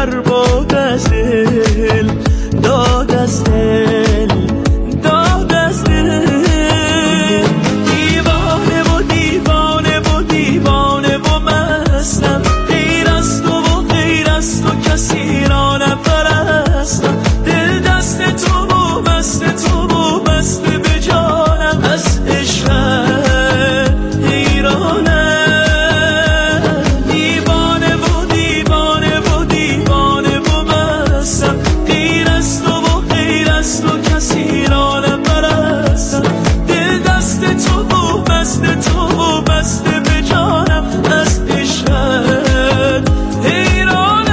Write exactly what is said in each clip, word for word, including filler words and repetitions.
در باد از دل، داد از دل، داد از دل. دیوانه و دیوانه و دیوانه و مستم، غیر از تو و غیر از تو کسی را نپرستم. دل دست تو و بست تو و بست به جانم، از عشقت حیرانم. دیوانه و دیوانه و دیوانه و مستم، غیر از تو و غیر از تو کسی را نپرستم. دل دست تو و بست تو و بست به جانم، از عشقت حیرانم.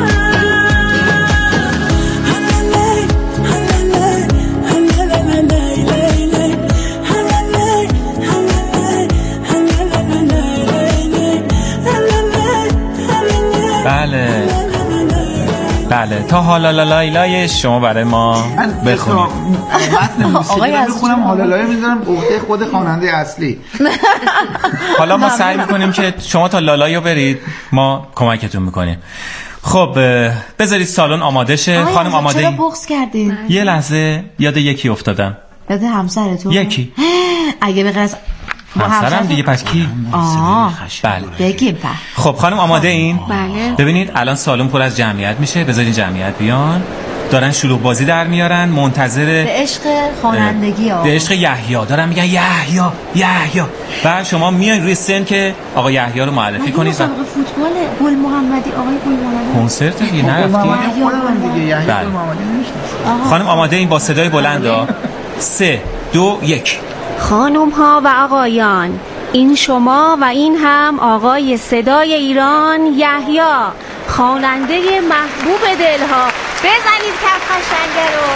بله بله تا حالا لالای شما برای ما بخونید. متن موسیقی رو میخونم، حالا لای میذارم عهده خود خواننده اصلی. حالا ما سعی میکنیم که شما تا لالایو برید، ما کمکتون میکنیم. خب بذارید سالن آماده شه. خانم آماده چرا بغض کردین؟ یه لحظه یاد یکی افتادم. یاد همسرتون؟ یکی اگه به غیر همسرم دیگه پس کی؟ آه بله بگیم پس. خب خانم آماده این؟ بله. ببینید الان سالن پر از جمعیت میشه، بذارین جمعیت بیان. دارن شروع بازی در میارن، منتظر به عشق خوانندگی ها، به عشق یحیی دارن میگن یحیی یحیی. و شما میاین روی سن که آقا یحیی رو معرفی کنید. مسابقه فوتبال گل محمدی، آقای گل محمدی کنسرت دیگه نرفتید؟ دیگه یحیی گل محمدی نمیشناسه. خانم آماده این با صدای بلند ها. سه دو یک. خانم ها و آقایان، این شما و این هم آقای صدای ایران یحیی، خواننده محبوب دلها. بزنید کف قشنگه رو.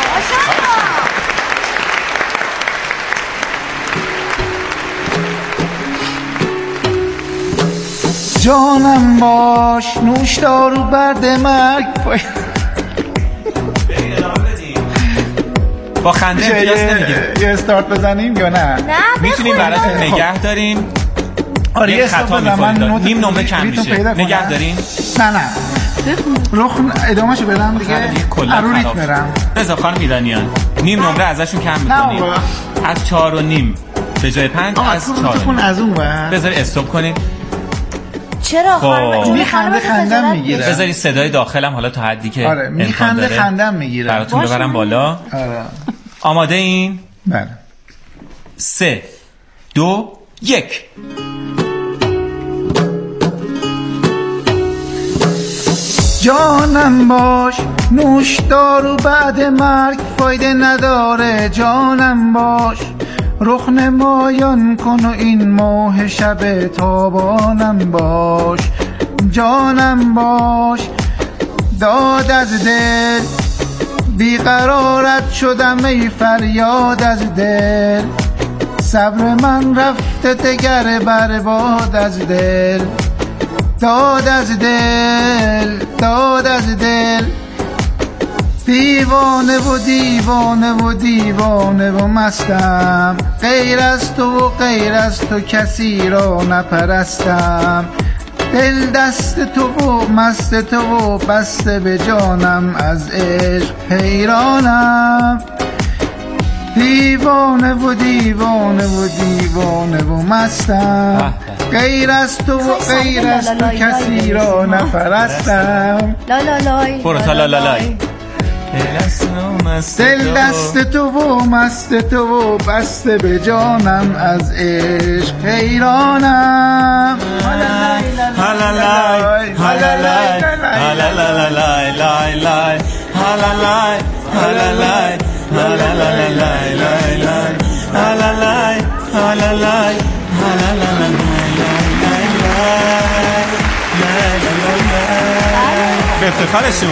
جانم باش نوشدار و برد مرگ. با خنده امتیاز نمیگیره. یه استارت بزنیم یا نه؟ نه میتونیم براتون نگه داریم. آره یه خطا میکنید، نیم نمره کم میشه. نگه داریم؟ نه نه رخ ادامه شو بدم دیگه. اروریت برم. رضا خانم ایرانیان نیم نمره ازشون کم میکنیم. از چهار و نیم به جای پنج از چهار. از اون ور بذاری استوب کنیم. چرا خانم جون خنده خندم میگیره. بذاری صدای داخلم حالا تا حدی که آره امکان داره خندم میگیره براتون ببرم بالا. آره آماده این؟ بله. سه دو یک. جانم باش نوشدار و بعد مرگ فایده نداره. جانم باش رخ نمایان کن و این ماه شب تابانم باش. جانم باش داد از دل بیقرارت شدم ای فریاد از دل. صبر من رفته دگر برباد از دل. داد از دل داد از دل. دیوانه و دیوانه و دیوانه و مستم، غیر از تو و غیر از تو کسی را نپرستم. دل دست تو و مست تو و بسته به جانم، از عشق حیرانم. دیوانه و دیوانه و دیوانه و مستم، غیر از تو و غیر از تو کسی را نپرستم. لا لا لای برو تا لا لا لای. دل دست تو و مست تو و بسته به جانم، از عشق حیرانم. هلا لای هلا لای هلا لا لای لای لای هلا لای هلا لای هلا لا لای لای لای هلا لای هلا لای هلا لا لای لای. به افتخارشون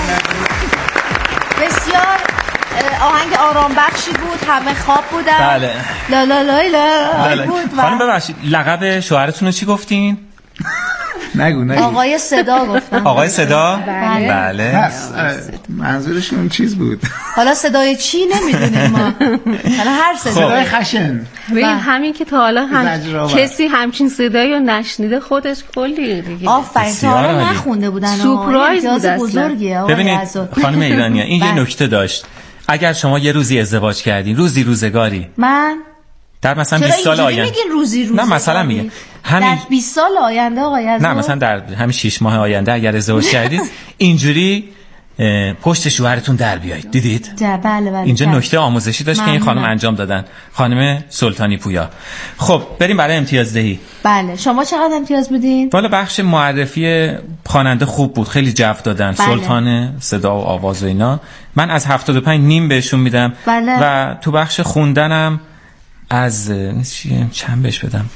بسیار آهنگ آرام بخشی بود، همه خواب بودن. بله. لا لا لای لا بود. خانم ببخشید لقب شوهرتون رو چی گفتین؟ نگو نگو. آقای صدا گفتم. آقای صدا؟ بله. بله. پس منظورشون چیز بود. حالا صدای چی نمیدونیم ما. حالا هر صدا. صدای خشن. ببین همین که تا حالا هم کسی همچین صدایی رو نشنیده خودش کلی دیگه. آفرین تا حالا نخونده بودن. سورپرایز بود بزرگیه. ببینید خانم ایرانیه این یه نکته داشت. اگر شما یه روزی ازدواج کردین، روزی روزگاری، من در مثلا بیست سال آینده میگین روزی روزی نه مثلا میگه همین در بیست سال آینده آقای عزیز، نه مثلا در همین شش ماه آینده اگر ازدواج کردید اینجوری پشت شوهرتون در بیایید. دیدید؟ بله بله. اینجا نکته آموزشی داشت که این خانم انجام دادن، خانم سلطانی پویا. خب بریم برای امتیازدهی. بله شما چقدر امتیاز میدین؟ والا بخش معرفی خواننده خوب بود، خیلی جو دادن. بله. سلطان صدا و آواز و اینا من از هفتاد و پنج نیم بهشون میدم. بله. و تو بخش خوندنم از چند بهش بدم؟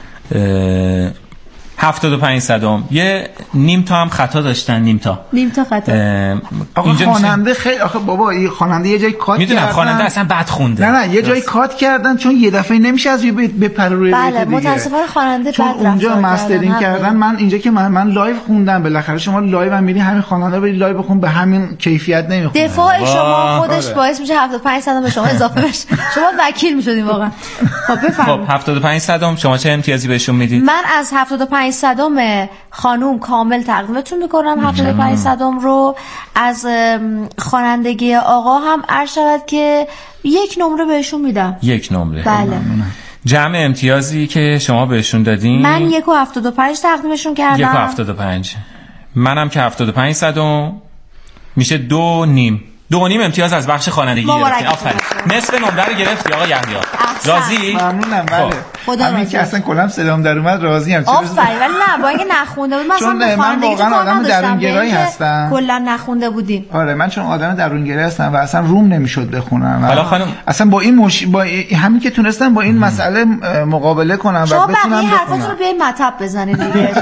هفتاد و پنج صدم. یه نیم تا هم خطا داشتن. نیم تا نیم تا خطا. آقا خواننده خیلی آخه بابا این خواننده یه جای کات میدونم کردن. خواننده اصلا بد خونده. نه نه یه جای کات کردن چون یه دفعه نمیشه از به پروری بله متاسفانه خواننده چون اونجا مسترینگ کردن. من اینجا که من من لایو خوندم، بالاخره شما لایو هم میری همین خواننده بری لایو بخون به همین کیفیت نمیخونه. دفاع شما خودش باعث میشه هفتاد و پنج صدم به شما اضافه بشه. شما وکیل میشدین واقعا. خب بفرمایید. خب هفتاد و پنج صدم شما چه امتیازی بهشون میدید؟ من از هفتاد و پنج صدم خانوم کامل تقدیمتون میکنم. هفتاد و پنج صدم رو از خوانندگی آقا هم عرض شود که یک نمره بهشون میدم. یک نمره. بله. جمع امتیازی که شما بهشون دادین من یک و هفتاد و پنج تقدیمشون کردم. یک و هفتاد و پنج منم که هفتاد و پنج صدم میشه دو نیم. دو نیم امتیاز از بخش خوانندگی گرفتی. آفرین. نصف نمره رو گرفتی آقا یحیی. راضی؟ ممنونم. بله. خدا همین که اصلا کلام سلام در اومد راضی ام. آفرین. ولی نه با اینکه نخونده بود مثلا من خوانندگی واقعا آدم درونگرایی هستم. کلا نخونده بودیم. آره من چون آدم درونگرایی هستم و اصلا روم نمیشد بخونم. حالا خانم اصلا با این مش... با همین که تونستم با این مسئله مقابله کنم و بتونم بخونم. شما حرفاتون رو بیاین مطب بزنید دیگه.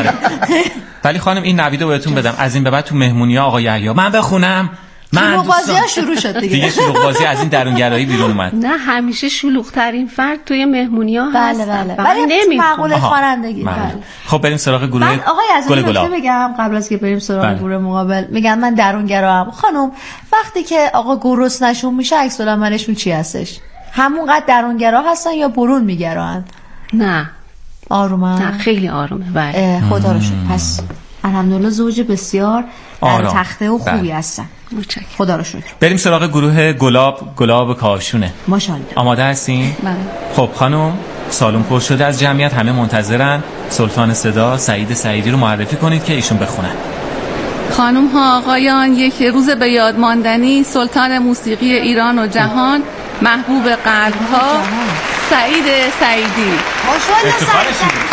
ولی خانم این نویدو بهتون بدم از این به بعد تو مهمونی‌ها آقا یحیی من بخونم شلوغ بازی ها شروع شد دیگه. دیگه شلوغ بازی از این درونگرایی بیرون اومد. نه همیشه شلوغ ترین فرد توی مهمونی ها هست. بله بله. ولی معقول خوانندگی. بله. خب بریم سراغ گروه آقای عزیز من بگم قبل از که بریم سراغ بله. گروه مقابل میگن من درونگرام. خانم وقتی که آقا گروس نشون میشه عکس العملشون چی هستش؟ همونقدر درونگرا هستن یا برون میگران؟ نه آرومن. نه خیلی آرومه. بله. خدا رو شکر. پس الحمدلله زوج بسیار در تخته و خوبی بله. هستن. متشکرم. خدا رو شکر. بریم سراغ گروه گلاب. گلاب کاشونه. ماشاءالله. آماده هستین؟ بله. خب خانم سالن پر شده از جمعیت، همه منتظرن. سلطان صدا سعید سعیدی رو معرفی کنید که ایشون بخونن. خانم ها آقایان، یک روز به یاد ماندنی، سلطان موسیقی ایران و جهان، محبوب قلب ها، سعید سعیدی. ماشاءالله سعید.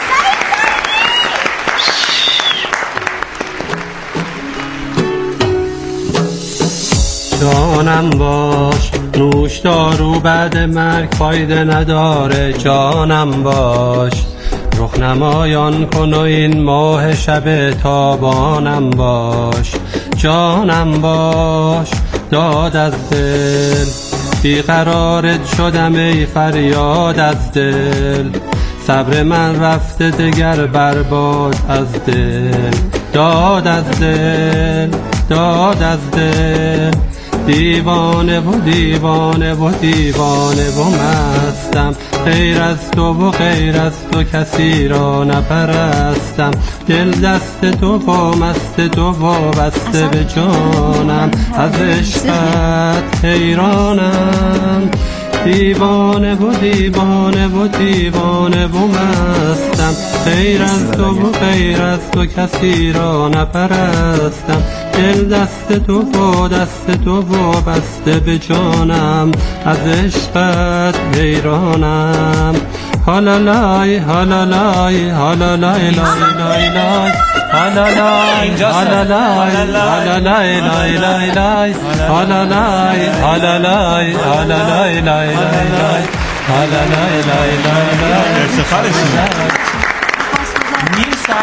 جانم باش نوش دارو بعد مرگ فایده نداره. جانم باش رخ نمایان کن و این ماه شب تابانم باش. جانم باش داد از دل بیقرارت شدم ای فریاد از دل. صبر من رفته دگر برباد از دل. داد از دل داد از دل. دیوانه و دیوانه و دیوانه و مستم. غیر از تو و غیر از تو کسی را نپرستم. دل دست تو و مست تو و بسته به جانم. از عشقت حیرانم. دیوانه و دیوانه و دیوانه و مستم. غیر از تو و غیر از تو کسی را نپرستم. دل دست تو و دست تو و بسته به جانم. از عشقت حیرانم. هالالای هالالای هالالای لای لای لای هالالای هالالای هالالای لای لای لای هالالای هالالای هالالای لای لای لای هالالای لای لای لای. افتخارشون نیم ساعت خانم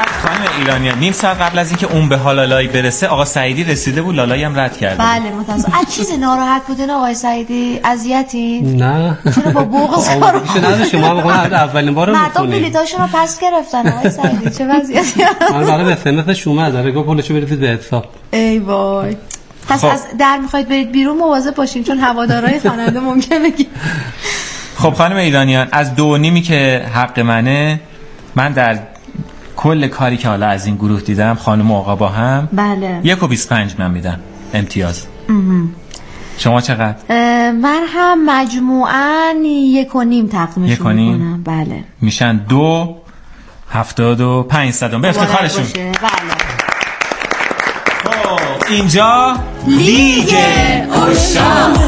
ایرانیان نیم ساعت قبل از اینکه اون به لالای برسه آقا سعیدی رسیده بود، لالایی هم رد کرده. بله متاسفم. از چیز ناراحت بودین آقای سعیدی؟ اذیتین؟ نه چرا با بغض کارو نه شما میگن اولین بار رو مردم بلیطاشون رو پس گرفتن آقای سعیدی، چه وضعیتی؟ من برای اسمسش اومد داره گفت پولشو برید به حساب. ای وای. پس خب. از در میخواید برید بیرون مواظب باشین چون هوادارهای خواننده ممکنه بگید. خب خانم ایرانیان از دو نیمی که حق منه، من در کل کاری که حالا از این گروه دیدم خانم و آقا با هم بله یک و بیست پنج من میدم امتیاز. شما چقدر؟ من هم مجموعاً یک و نیم تقدیمشون میکنم. بله میشن دو هفتاد و پنج صدم به افتخارشون. بله اینجا لیگ عشاق.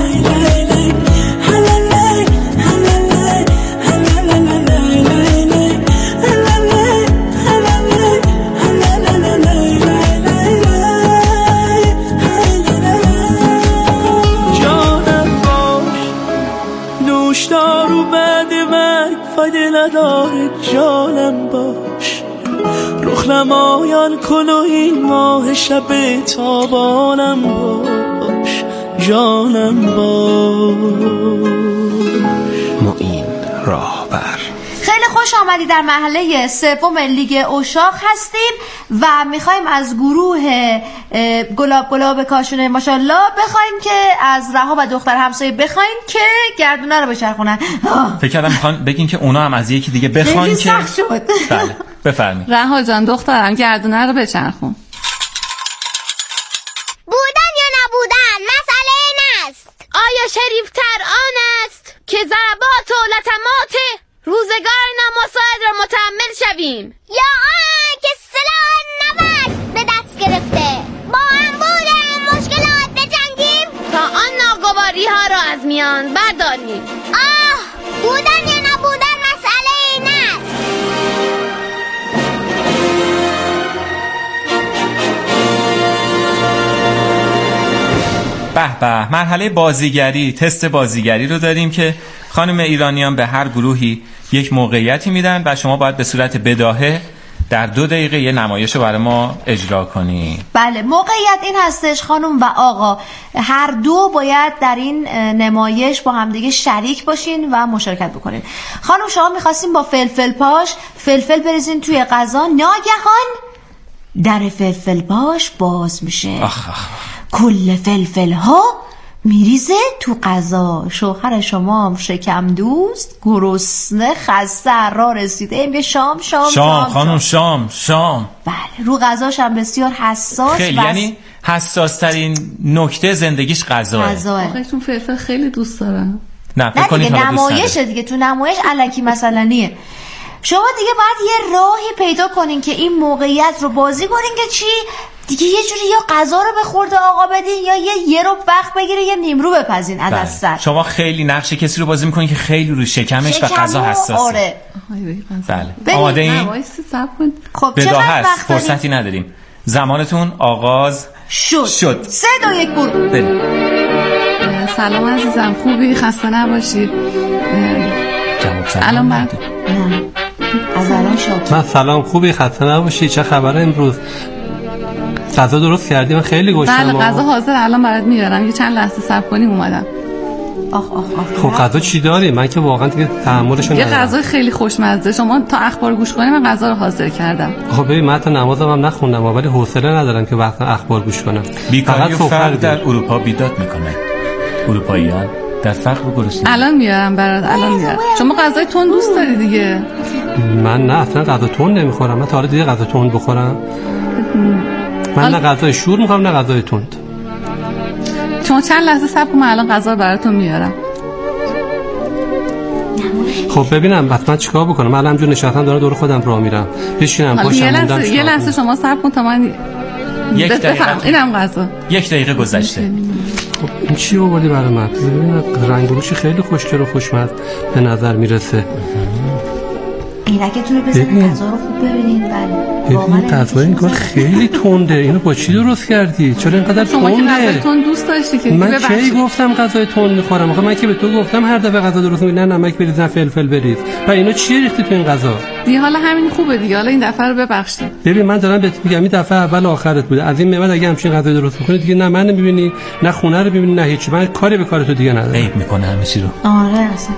نوشدارو بعد مرگ فایده نداره جانم باش، رخنمایان کن و این ماه شب تابانم باش، جانم باش. معین راهبر. خیلی خوش آمدی در مرحله سوم لیگ عشاق هستیم و میخوایم از گروه گلاب گلاب کاشونه ماشاءالله بخوایم که از رها و دختر همسایه بخوایم که گردونه رو بچرخونن. فکر کردم میخوان بگین که اونا هم از یکی دیگه بخواین که سخت شد. بله بفرمایید. رها جان دخترم گردونه رو بچرخون. بودن یا نبودن مسئله این است، آیا شریفتر آن است که ضربات و لطمات روزگار نامساعد را متحمل شویم، یا آن که سلاح نبرد به دست گرفته با انبوه مشکلات بجنگیم تا آن ناگواری ها را از میان برداریم؟ آه، بودن یا نبودن مسئله این است. به به، مرحله بازیگری، تست بازیگری رو داریم که خانم ایرانیان به هر گروهی یک موقعیتی میدن و شما باید به صورت بداهه در دو دقیقه یه نمایش رو برای ما اجرا کنی. بله موقعیت این هستش خانم و آقا هر دو باید در این نمایش با همدیگه شریک باشین و مشارکت بکنین. خانم شما میخواستین با فلفل پاش فلفل بریزین توی غذا، ناگهان در فلفل پاش باز میشه. آخ آخ. کل فلفل ها میریزه تو غذا. شوهر شما هم شکم دوست گرسنه خسته را رسیده میگه شام شام شام خانم شام شام. بله رو غذاش هم بسیار حساس. خیلی یعنی حساس ترین نکته زندگیش غذاه. غذاه. آخه چون فلفل خیلی دوست دارم. نه فکر کنید نمایشه دیگه، تو نمایش الکی مثلا نیه. شما دیگه باید یه راهی پیدا کنین که این موقعیت رو بازی کنین که چی دیگه یه جوری یا غذا رو به خورده آقا بدین یا یه یه رو وقت بگیره یه نیمرو بپزین از دست سر. شما خیلی نقش کسی رو بازی میکنین که خیلی رو شکمش و غذا حساسه. آره. بله. آماده این؟ خب چقدر هست فرصتی نداریم. زمانتون آغاز شد. شد. سه دو یک برو. بریم. سلام عزیزم، خوبی؟ خسته نباشی. الان من از الان شد. من سلام، خوبی؟ خسته نباشی. چه خبره امروز؟ غذا درست کردی؟ من خیلی گشتم. بله غذا حاضر الان برات میارم، یه چند لحظه صبر کنیم اومدم. آخ آخ آخ. خب غذا چی داری؟ من که واقعا دیگه تحملشو ندارم. یه غذا خیلی خوشمزه، شما تا اخبار گوش کنیم من غذا رو حاضر کردم. خب ببین من تا نمازم هم نخوندم ولی حوصله ندارم که وقتا اخبار گوش کنم. بیکاری و فقر در اروپا بیداد میکنه. اروپاییان در فقر و گرسنگی. الان میارم برات، الان میارم. شما غذای تند دوست داری دیگه؟ من نه اصلا غذا تند نمیخورم. من تا حالا دیگه غذا تند بخورم؟ من نه غذای شور میخوام نه غذای تند. شما چند لحظه صبر کن، من الان غذا رو براتون میارم. خب ببینم بس من چیکار بکنم؟ من الان همینجور نشستم دارم دور خودم راه میرم. بشینم باشم یه لحظه یه لحظه شما صبر کن تا من یک دقیقه. اینم غذا. یک دقیقه گذشته. خب این چی آوردی برای من؟ ببین رنگ روش خیلی خوشگل و خوشمزه به نظر میرسه. عینکتون رو بزنید غذا رو خوب ببینید. بله ببین غذا این کار خیلی تنده. اینو با چی درست کردی؟ چرا اینقدر شما که غذای تنده؟ تند دوست داشتی که من کی گفتم غذای تند میخورم؟ آخه من که به تو گفتم هر دفعه غذا درست می‌کنی نه نمک بریز نه فلفل بریز. و اینا چیه ریختی تو این غذا؟ دیگه حالا همین خوبه دیگه. حالا این دفعه رو ببخشید. ببین من دارم بهت میگم این دفعه اول آخرت بوده. از این بعد اگه همچین غذای درست می‌کنی دیگه نه من می‌بینی نه خونه رو می‌بینی نه هیچ. من کاری به کار تو دیگه ندارم. عیب میکنه همه چی رو. آره اصلا.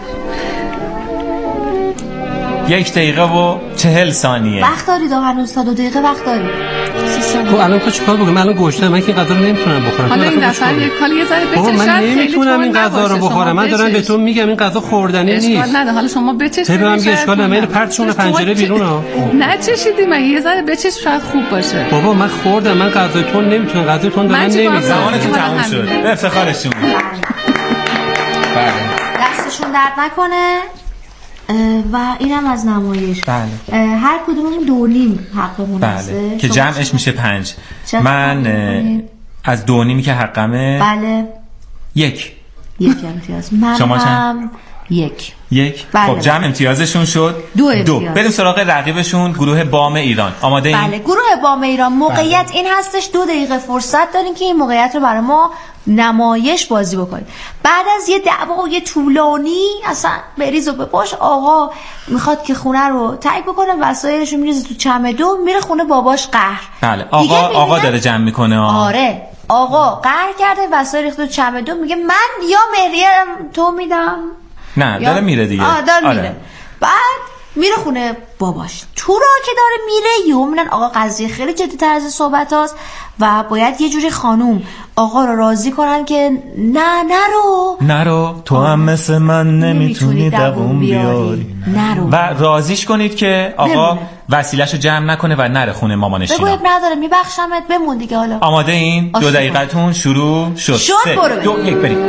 یک دقیقه و چهل ثانیه وقت دارید هنوز تا دو دقیقه وقت دارید. سی ثانیه. خب الان تو چیکار بکنم؟ من الان گوشتم. من که این غذا رو نمیتونم بخورم. حالا این دفعه یک کالی یه ذره بچش. من نمیتونم این غذا رو بخورم. من دارم به تو میگم این غذا خوردنی نیست. اشکال نداره. حالا شما بچش. تو من میگه اشکال نداره. پرتشون پنجره بیرون ها. نه چشیدی من یه ذره بچش شاید خوب باشه. بابا من خوردم. من غذای تون نمیتونم. غذای تون دارم نمیذارم. زمانتون تموم شد. به افتخارشون. بله. دستشون درد نکنه. و اینم از نمایش. بله. هر کدوممون دو نیم حقمون هست. بله. که جمعش میشه پنج. من از دو نیمی که حقمه بله یک یک امتیاز. من شما هم یک یک. بله. خب جمع امتیازشون شد دو امتیاز. دو. بریم سراغ رقیبشون گروه بام ایران. آماده این؟ بله گروه بام ایران موقعیت بله. این هستش دو دقیقه فرصت دارین که این موقعیت رو برای ما نمایش بازی بکنید. بعد از یه دعوای طولانی اصلا بریز و بپاش آقا میخواد که خونه رو تایپ بکنه وسایلش رو میریزه تو چمدون میره خونه باباش قهر. بله آقا آقا داره جمع میکنه. آه. آره آقا قهر کرده وسایل ریخته تو چمدون میگه من یا مهریه تو میدم نه داره یا... میره دیگه. آه داره آره. میره. بعد میره خونه باباش. تو را که داره میره یهو میبینن آقا قضیه خیلی جدی تر از صحبت هاست و باید یه جوری خانوم آقا رو راضی کنن که نه نرو نرو تو هم مثل من نمیتونی دووم بیاری نرو و راضیش کنید که آقا وسیله‌شو جمع نکنه و نره خونه مامانش. بگو اب نداره میبخشمت بمون دیگه. حالا آماده این؟ دو دقیقتون شروع شد. شد برو دو یک بریم.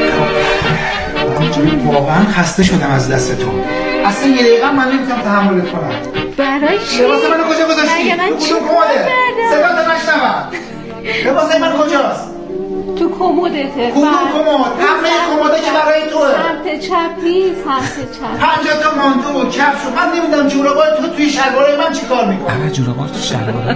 واقعا خسته شدم از دستتون. اصلا یه دقیقه من نمیتونم تحملت کنم. برای چی؟ لباس منو کجا گذاشتی؟ من چی کمده؟ صدا تا نشنوم. لباس من کجاست؟ تو کمدته. کدوم کمد؟ همه کمده که برای توه. سمت چپ نیست، سمت چپ. پنجاه تا ماندو و کفش و من نمیدونم جورابای تو توی شلوارای من چیکار میکنی؟ آره جورابا تو شلوار.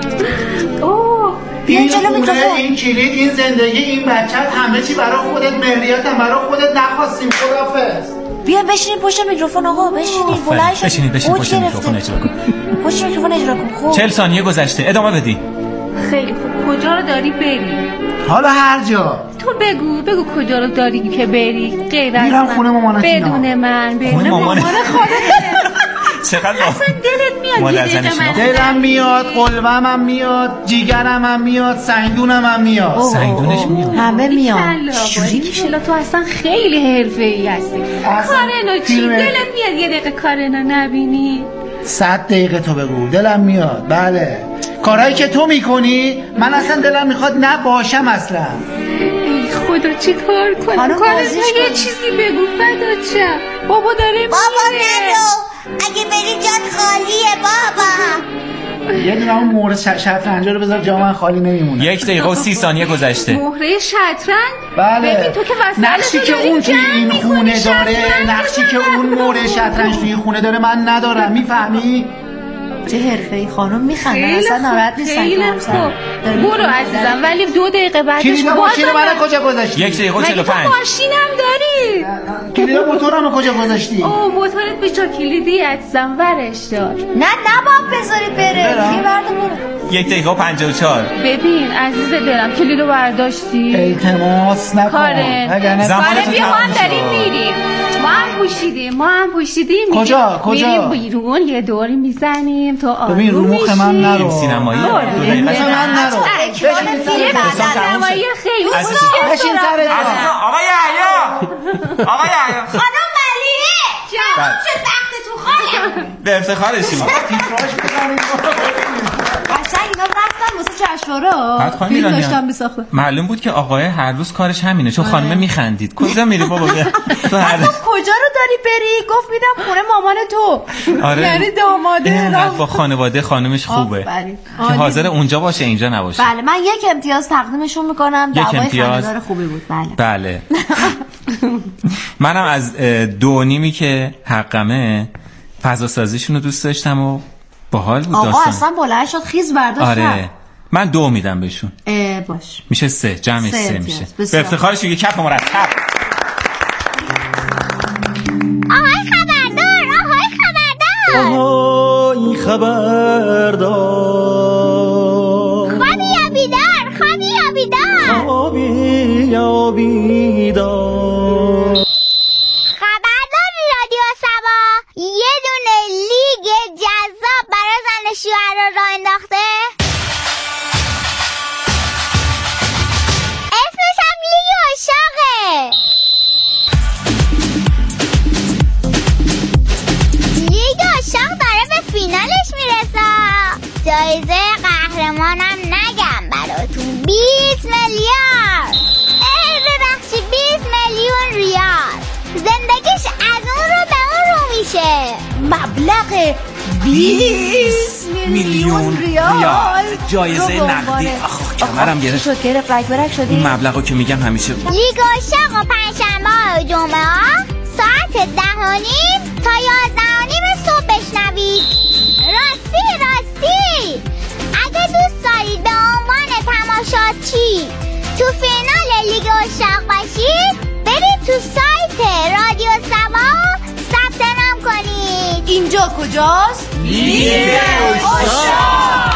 اوه این خونه، این کلید، این زندگی، این بچت همه چی برای خودت، مهریتم برای خودت نخواستیم. خداحافظ. بیا بشینید پشت میکروفون آقا بشینید بلند شید. بشینید بشینید پشت میکروفون اجرا کن. پشت میکروفون اجرا کن. خوب چهل ثانیه گذشته ادامه بدی. خیلی خوب. کجا رو داری بری؟ حالا هر جا. تو بگو بگو کجا رو داری که بری غیر از میرم خونه مامانتینا. بدون من بدون خونه مامان خودت. چقدر اصلا دلت میاد یه دقیقه من دلم میاد، قلبم هم میاد، جیگرم هم میاد، سنگدونم هم میاد. سنگدونش میاد. همه میاد. چوری میشه. تو اصلا خیلی حرفه‌ای هستی. کارنو چی؟ دلت میاد یه دقیقه کارنو نبینی؟ صد دقیقه تو بگو. دلم میاد. بله. کارهایی که تو میکنی من اصلا دلم میخواد نباشم اصلا. ای خدا چی کار کنم؟ کارنو یه چیزی بگو فدا چم. بابا داره میره. بابا نرو. اگه بری جات خالیه بابا. یه دونه اون مهره شطرنج رو بذار جا من خالی نمیمونه. یک دقیقه و سی ثانیه گذشته. مهره شطرنج؟ بله. ببین تو که نقشی که اون توی این خونه داره، نقشی که اون مهره شطرنج توی این خونه داره من ندارم. میفهمی؟ چه حرفه‌ای خانم میخندن اصلا ناراحت نیستن. خیلی خوب. برو عزیزم ولی دو دقیقه بعدش کلید ماشین منو کجا گذاشتی؟ یک دقیقه و چهل و پنج. ماشینم داری؟ کلید موتورمو کجا گذاشتی؟ اوه موتورت بیچا کلیدی عزیزم ورش دار. نه نباید بذاری بره. یه برده برو. یک دقیقه و پنجاه و چهار. ببین عزیز دلم کلیدو برداشتی؟ التماس نکن. کارن کارن بیا ما هم داریم میریم. ما هم پوشیدیم ما هم پوشیدیم کجا کجا میریم بیرون یه دوری میزنیم تو آروم ببین رو مخ من نرو. سینمایی من نرو. فیلم نمایی خیلی بشین سر جا. آقا یحیی آقا یحیی خانم ملیحه جان چه تختتون خاله. به افتخارشیم. قشنگ اینا رفتن واسه جشنواره فیلم داشتن میساختن. معلوم بود که آقای هر روز کارش همینه چون خانم میخندید. کجا میری بابا؟ تو هر کجا رو داری بری؟ گفت میدم خونه مامان تو. آره. یعنی داماده اینقدر با خانواده خانمش خوبه که حاضر اونجا باشه اینجا نباشه. بله من یک امتیاز تقدیمشون میکنم. دعوای خنده‌دار خوبی بود. بله بله. منم از دو نیمی که حقمه فضا سازیشون رو دوست داشتم و باحال بود آقا داستان. اصلا بلند شد خیز برداشت. آره من دو میدم بهشون. باش میشه سه، جمعش سه, سه میشه. به افتخارش یه کف مرتب. آهای خبردار، آهای خبردار، آهای خبردار، خوابی یا بیدار، خوابی یا بیدار، خوابی یا بیدار. خبردار رادیو سبا یه دونه لیگ جذاب برای زن شوهر رو راه انداخته. اسمش هم لیگ عشاقه. لیگ عشاق داره به فینالش میرسه. جایزه قهرمانم نگم براتون، بیست میلیارد. اه ببخشی بیست میلیون ریال. زندگیش از اون رو به اون رو میشه. مبلغ بیست میلیون ریال جایزه نقدی. آخ کمرم گرفت. شد گرفت رک برک شدی. این مبلغو که میگم همیشه. لیگ عشاق و پنجشنبه و جمعه ها ساعت ده و نیم تا یازده و نیم صبح بشنوید. راستی راستی اگه دوست دارید به عنوان تماشاچی تو فینال لیگ عشاق باشید، برید تو سایت رادیو سبا ثبت نام کنید. اینجا کجاست؟ لیگ عشاق.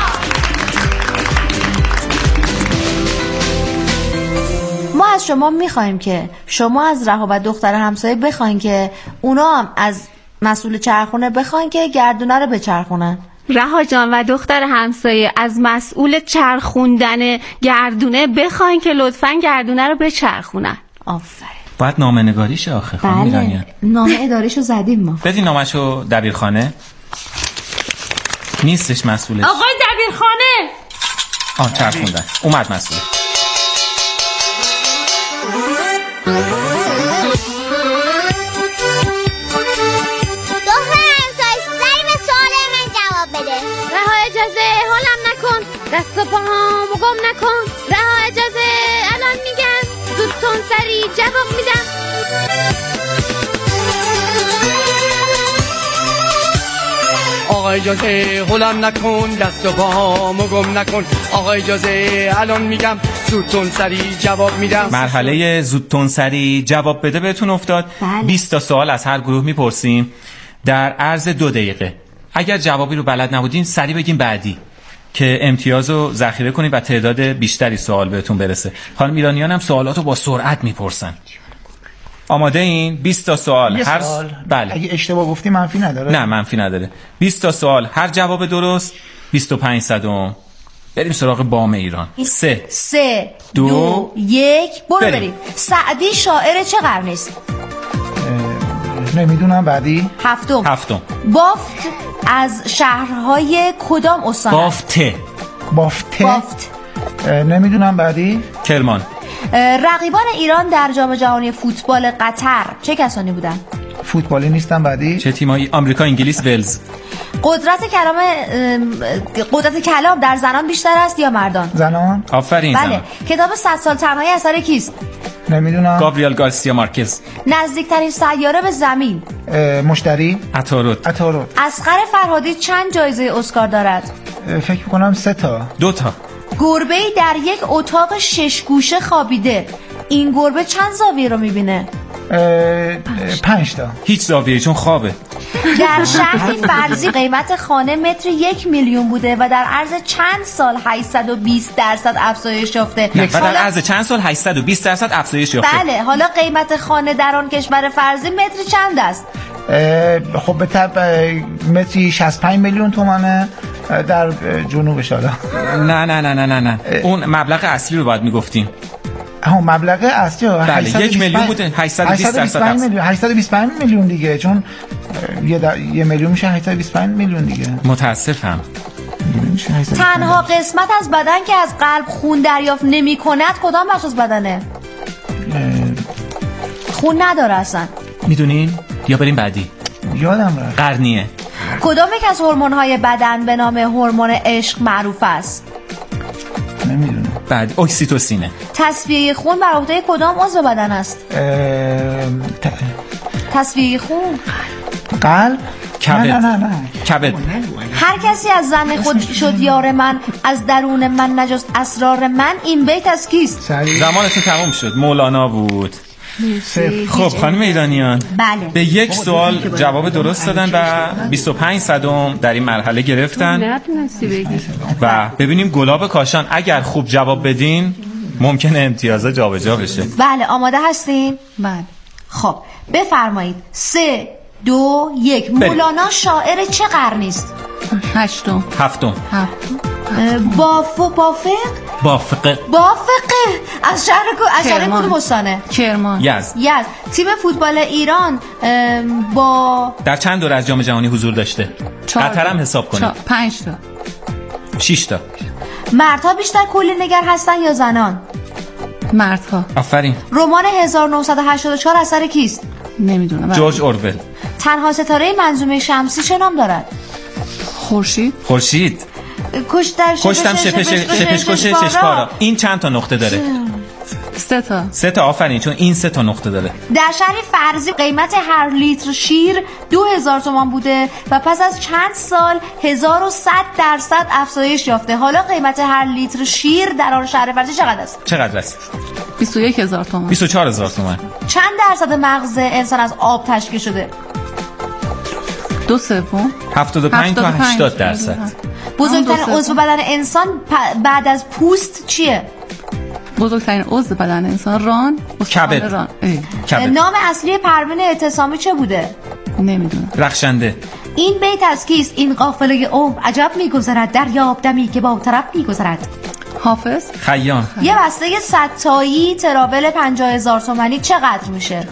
ما از شما میخوایم که شما از رهاب دختر همسایه بخواین که اونا هم از مسئول چرخونه بخواین که گردونه رو بچرخونن. رها جان و دختر همسایه از مسئول چرخوندن گردونه بخواین که لطفاً گردونه رو بچرخونن. آفرین. باید نامه نگاریشه آخه خانم ایرانیان. نامه اداریشو زدیم ما. بدین نامه‌شو دبیرخانه. نیستش مسئولش. آقای دبیرخانه. آه چرخوندن. اومد مسئول. دست و پاهامو گم نکن. رها اجازه الان میگم، زود تون سری جواب میدم. آقا اجازه هلم نکن، دست و پاهامو گم نکن. آقا اجازه الان میگم، زود تون سری جواب میدم. مرحله زود تون سری جواب بده بهتون افتاد. بله. بیست تا سوال از هر گروه میپرسیم در عرض دو دقیقه. اگر جوابی رو بلد نبودین سری بگین بعدی که امتیاز رو ذخیره کنید و تعداد بیشتری سوال بهتون برسه. خانم ایرانیان هم سوالات رو با سرعت میپرسن. آماده این؟ بیست تا سوال. هر سوال. بله. اگه اشتباه گفتی منفی نداره؟ نه منفی نداره. بیست تا سوال، هر جواب درست بیست و پنج صدم. بریم سراغ بام ایران. سه سه دو, دو یک برو بریم, بریم. سعدی شاعر چه قرنی است؟ نمیدونم. بعدی هفتم. هفتم. بافت از شهرهای کدام استان؟ بافته. بافته. بافت. نمیدونم. بعدی کرمان. رقیبان ایران در جام جهانی فوتبال قطر چه کسانی بودن؟ فوتبالی نیستن. بعدی چه تیمایی؟ آمریکا، انگلیس، ولز. قدرت کلام قدرت کلام در زنان بیشتر است یا مردان؟ زنان. آفرین. بله. زنان. کتاب صد سال تنهایی اثر کیست؟ نمیدونم. گابریل گارسیا مارکز. نزدیکترین سیاره به زمین؟ مشتری. عطارد. عطارد. اصغر فرهادی چند جایزه اسکار دارد؟ فکر میکنم سه تا. دو تا. گربه‌ای در یک اتاق شش گوشه خوابیده. این گربه چند زاویه رو میبینه؟ پنج تا. هیچ زاویه، چون خوابه. در شهری فرضی قیمت خانه متر یک میلیون بوده و در عرض چند سال هشتصد و بیست درصد افزایش یافته. و در عرض چند سال هشتصد و بیست درصد افزایش یافته. بله. حالا قیمت خانه در آن کشور فرضی متر چند است؟ خب به طب متری شصت و پنج میلیون تومانه در جنوبش. حالا نه نه نه نه نه نه اون مبلغ اصلی رو باید میگفتیم. هم مبلغ اصلی بله یک میلیون بوده. هشتصد و بیست درصد میلیون. هشتصد و بیست و پنج میلیون دیگه، چون یه, در... یه میلیون میشه هشتصد و بیست و پنج میلیون دیگه. متاسفم. تنها قسمت از بدن که از قلب خون دریافت نمی کند کدام بخش از بدنه؟ خون نداره اصلا. میدونین؟ یا بریم بعدی. یادم رفت. قرنیه. کدام یک از هورمون‌های بدن به نام هورمون عشق معروف است؟ نمیدونم. بعد اکسیتوسینه. تصفیه خون بر عهده کدام عضو بدن است؟ ت... تصفیه خون. قلب. کبد. نه نه نه کبد. هر کسی از زن خود شد یار من، از درون من نجست اسرار من. این بیت از کیست؟ زمانتون تموم شد. مولانا بود. خب خانم ایرانیان، بله. به یک سوال جواب درست دادن و بیست و پنج صدم در این مرحله گرفتن و ببینیم گلاب کاشان اگر خوب جواب بدین ممکنه امتیازا جابجا بشه. بله آماده هستین؟ بله. خب بفرمایید. سه دو یک. مولانا شاعر چه قرنی است؟ هشتم. هفتم. بافق بافق بافقه بافقه از شهر از شهر کدوم استانه؟ کرمان. یزد. یزد. تیم فوتبال ایران با در چند دوره از جام جهانی حضور داشته؟ قطر هم حساب کنید. پنج تا. شش تا. مردها بیشتر کلی نگر هستن یا زنان؟ مردها. آفرین. رمان هزار و نهصد و هشتاد و چهار اثر کیست؟ نمیدونم. جورج اورول. تنها ستاره منظومه شمسی چه نام دارد؟ خورشید. خورشید. کشتر کشتم شپش شپش کش ششپارا. این چند تا نقطه داره؟ سه تا. سه تا. آفرین، چون این سه تا نقطه داره. در شهری فرضی قیمت هر لیتر شیر دو هزار تومان بوده و پس از چند سال هزار و صد درصد افزایش یافته. حالا قیمت هر لیتر شیر در آن شهر فرضی چقدر است؟ چقدر است؟ بیست و یک هزار تومان. بیست و چهار هزار تومان. چند درصد مغز انسان از آب تشکیل شده؟ دو سوم. هفتاد و پنج تا هشتاد درصد. بزرگترین عضو بدن انسان بعد از پوست چیه؟ بزرگترین عضو بدن انسان ران. کبد. ران. نام اصلی پروین اعتصامی چه بوده؟ نمیدونم. رخشنده. این بیت از کیست؟ این قافله عمر عجب میگذرد دریاب دمی که با طرف میگذرد. حافظ. خیام. یه بسته صد تایی ترابل پنجاه هزار تومانی چقدر میشه؟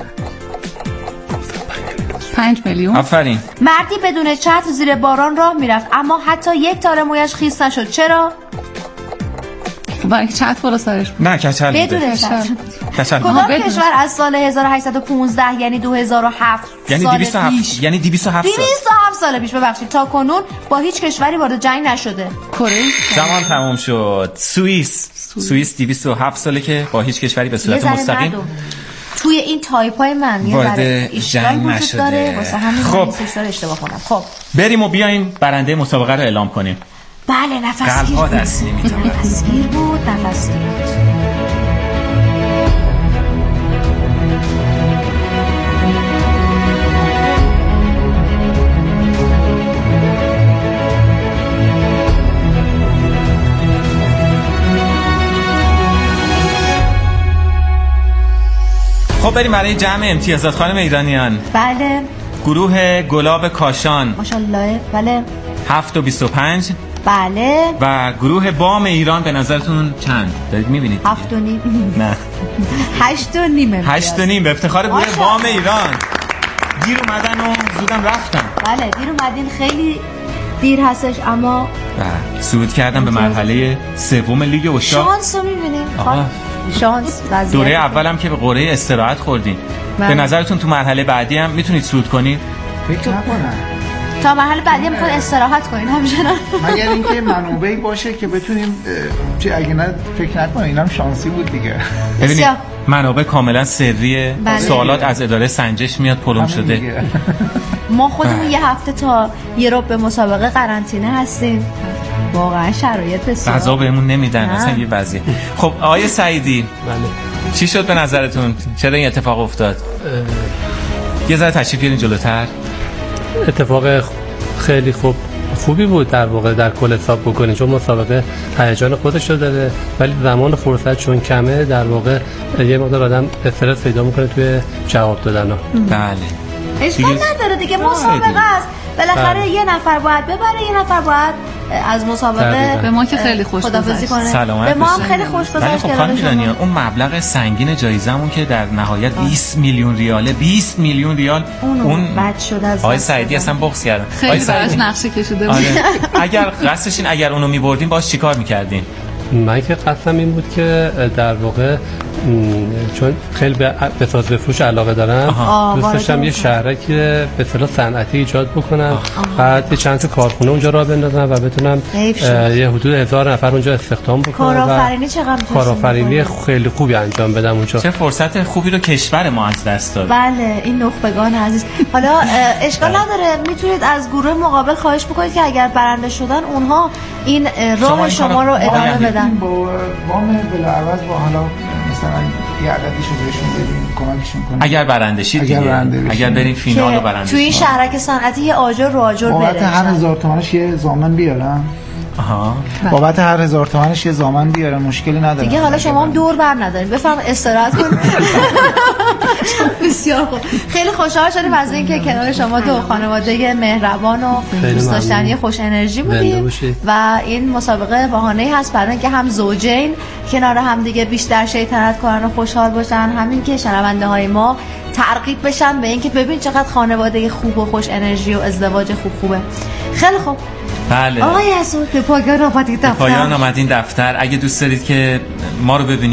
پنج میلیون. آفرین. مردی بدون چتر زیر باران راه میرفت اما حتی یک تار مویش خیس نشد. چرا؟ برای چتر بالا سرش بود. نه کچل بوده. بدون چتر. کچل. کدام کشور از سال هزار و هشتصد و پانزده یعنی دو هزار و هفت یعنی سال دویست و هفت پیش یعنی دویست و هفت سال دویست و هفت سال پیش ببخشید تا کنون با هیچ کشوری وارد جنگ نشده؟ کره. زمان تمام شد. سوئیس. سوئیس دویست و هفت ساله که با هیچ کشوری به صورت مستقیم توی این تایپای من یه وارد جنگ نشده. خب اشتباه کنم. خب بریم و بیایم برنده مسابقه رو اعلام کنیم. بله نفسگیر قلب‌ها دست نمی‌تونه. نفسگیر بود نفسگیر بود. خب بریم برای جمع امتیازات خانم ایرانیان. بله. گروه گلاب کاشان ماشاءالله. بله. هفت و بیست و پنج. بله. و گروه بام ایران به نظرتون چند دارید میبینید؟ هفت و نیم. نه هشت و نیم. هشت و نیم به افتخار گروه بام ایران. دیر اومدن و زودم رفتن. بله دیر اومدین، خیلی دیر هستش اما بله صعود کردن به مرحله سوم لیگ اشاق. شانس رو میبینیم. شانس. دوره اولم که به قرعه استراحت خوردین. به نظرتون تو مرحله بعدی هم میتونید صعود کنید؟ فکر نکنم. تا مرحله بعدی هم میخواد استراحت کنین همچنان. مگر اینکه منابعی باشه که بتونیم چه اگه نه فکر نکنم اینم شانسی بود دیگه. ببینید منابع کاملا سریه. سوالات از اداره سنجش میاد پلم شده. ما خودمون یه هفته تا یه رو به مسابقه قرنطینه هستیم. واقعا شرایط بسیار غذا بهمون نمیدن اصلا یه وضعیه. خب آقای سعیدی بله چی شد به نظرتون؟ چرا این اتفاق افتاد؟ یه ذره تشریف بیارین جلوتر. اتفاق خیلی خوب خوبی بود در واقع در کل حساب بکنید، چون مسابقه هیجان خودش رو داره ولی زمان فرصت چون کمه در واقع یه مقدار آدم استرس پیدا میکنه توی جواب دادن ها. بله اشکال نداره دیگه، مسابقه است بالاخره. یه نفر باید ببره، یه نفر باید از مسابقه. به ما که خیلی خوش خدافظی کنه. سلامت به ما هم خیلی خوش گذشت. خب خانم ایرانیان اون مبلغ سنگین جایزمون که در نهایت بیست میلیون ریاله، بیست میلیون ریال اون بد شد از آقای سعیدی اصلا بغض کردن. خیلی براش نقشه کشیده بود. اگر قصدشین اگر اونو می‌بردین باش چیکار می‌کردین؟ من که قصدم این بود که در واقع چون خیلی به ساز بفروش علاقه دارم، دوست داشتم یه شهرکی به اصطلاح صنعتی ایجاد بکنم، بعد یه چند تا کارخونه اونجا راه بندازم و بتونم یه حدود هزار نفر اونجا استخدام بکنم. کارآفرینی چقدر کارآفرینی خیلی خوبی انجام بدم اونجا. چه فرصت خوبی رو کشور ما از دست داد. بله این نخبگان عزیز. حالا اشکال نداره، میتونید از گروه مقابل خواهش بکنید که اگر برنده شدن اونها این راه شما رو ادامه بدن. با وام بلاعوض با حالا مثلا یه عددیشو بهشون بدیم کمکشون کنیم اگر برنده شید دیگه، اگر, اگر بریم فینال و برنده تو این شهرک صنعتی یه آجر رو آجر بره بابت هر هزار تومنش یه زامن بیارم. آها بابت هر هزار تومنش یه زامن بیارم، مشکلی نداره دیگه. حالا شما هم دور بر ندارید، بفرم استراحت کنید. بسیار خوب، خیلی خوشحال شدیم از اینکه کنار شما دو خانواده مهربان و دوست داشتنی خوش انرژی بودیم و این مسابقه بهانه‌ای هست برای اینکه هم زوجین کنار هم دیگه بیشتر شیطنت کنن و خوشحال باشن، همین که شنونده های ما ترغیب بشن به اینکه ببین چقدر خانواده خوب و خوش انرژی و ازدواج خوب خوبه. خیلی خوب. بله آقای حسود به پایان آمدید دفتر. پایان آمدین دفتر. اگه دوست دارید که ما رو ببینید